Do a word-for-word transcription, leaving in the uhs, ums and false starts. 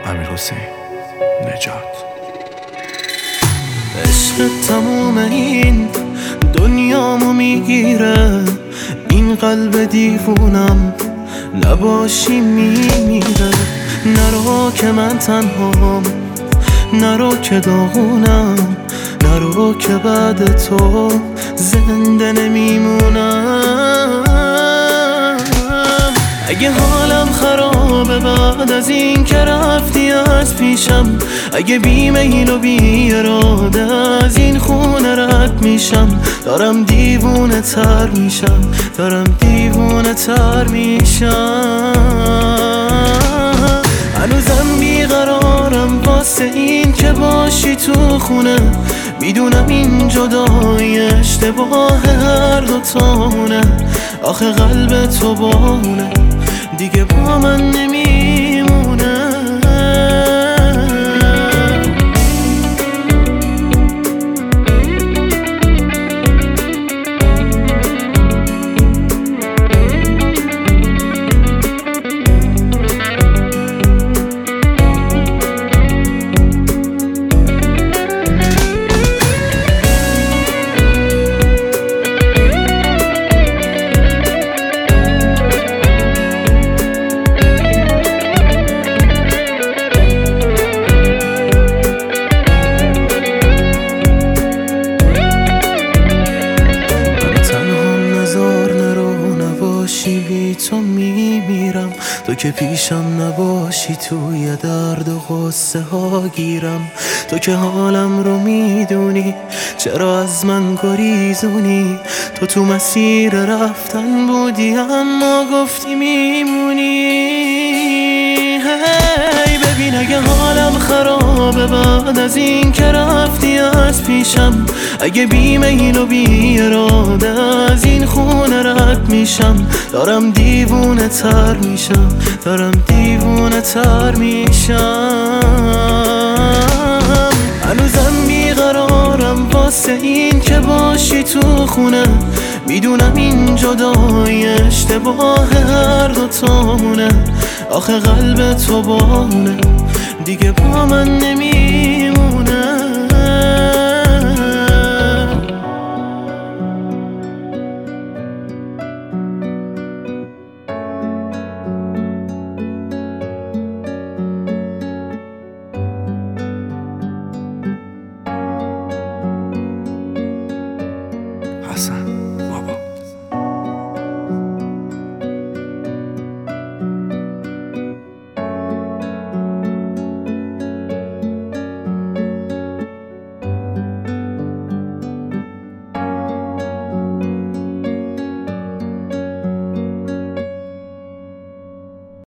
امیرحسین نجات. عشق تموم این دنیامو میگیره، این قلب دیوونم نباشی میمیره. نرو که من تنهام، نرو که داغونم، نرو که بعد تو زنده نمیمونم. اگه حالم خرابه بعد از این که رفتی از پیشم، اگه بی میل و بی اراده از این خونه رد میشم، دارم دیوونه تر میشم، دارم دیوونه تر میشم. هنوزم بیقرارم واسه این که باشی تو خونه، میدونم این جدایی اشتباه هر دوتامونه. آخه قلب تو بونه دیگه با من نمیمونه. بی تو میمیرم، تو که پیشم نباشی توی درد و غصه ها گیرم. تو که حالم رو میدونی چرا از من گریزونی، تو تو مسیر رفتن بودی اما گفتی میمونی. هی ببین اگه حالم خرابه بعد از این که رفتی از پیشم، اگه بی میل و بی اراده از این خونه رد میشم، دارم دیوونه تر میشم، دارم دیوونه تر میشم. هنوزم بیقرارم واسه این که باشی تو خونه، میدونم این جدایی اشتباه هر دوتامونه. آخه قلب تو بونه دیگه با من نمی